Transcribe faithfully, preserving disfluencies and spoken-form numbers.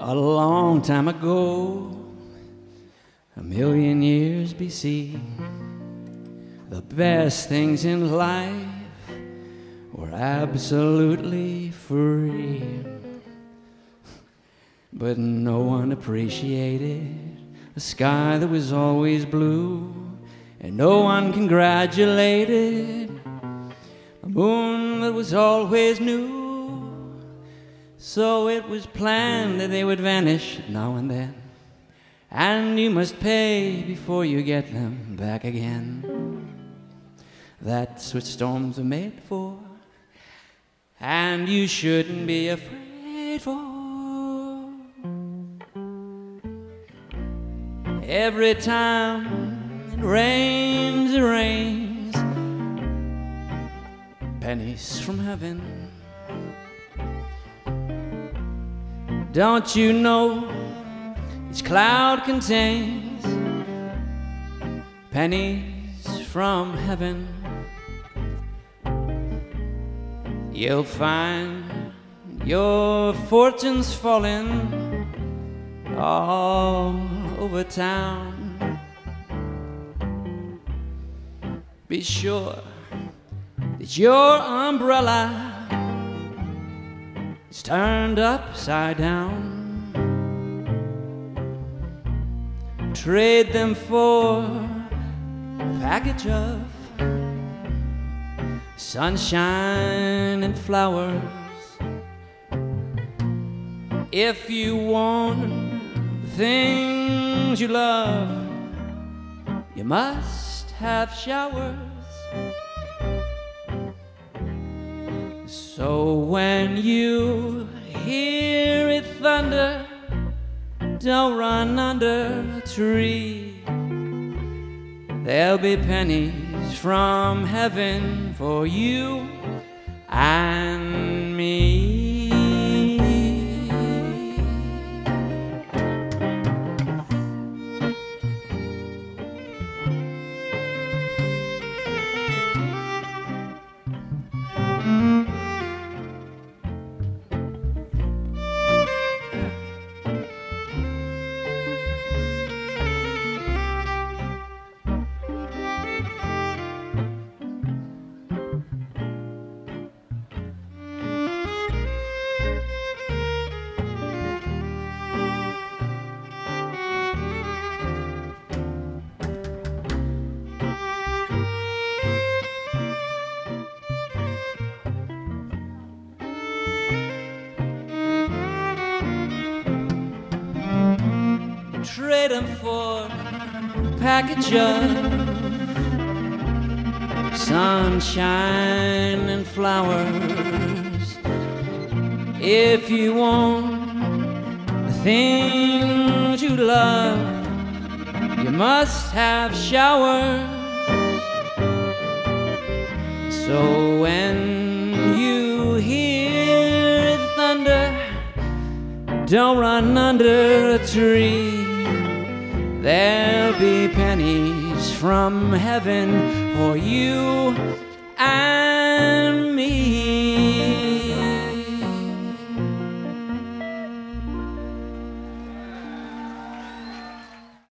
A long time ago, a million years B C, the best things in life were absolutely free. But no one appreciated a sky that was always blue, and no one congratulated a moon that was always new. So it was planned that they would vanish now and then, and you must pay before you get them back again. That's what storms are made for, and you shouldn't be afraid for. Every time it rains, it rains pennies from heaven. Don't you know each cloud contains pennies from heaven? You'll find your fortunes falling all over town. Be sure that your umbrella is turned upside down. Trade them for a package of sunshine and flowers. If you want the things you love, you must have showers. So when you hear it thunder, don't run under a tree. There'll be pennies from heaven for you and me. Trade them for a package of sunshine and flowers. If you want the things you love, you must have showers. So when you hear it thunder, don't run under a tree. There'll be pennies from heaven for you and me.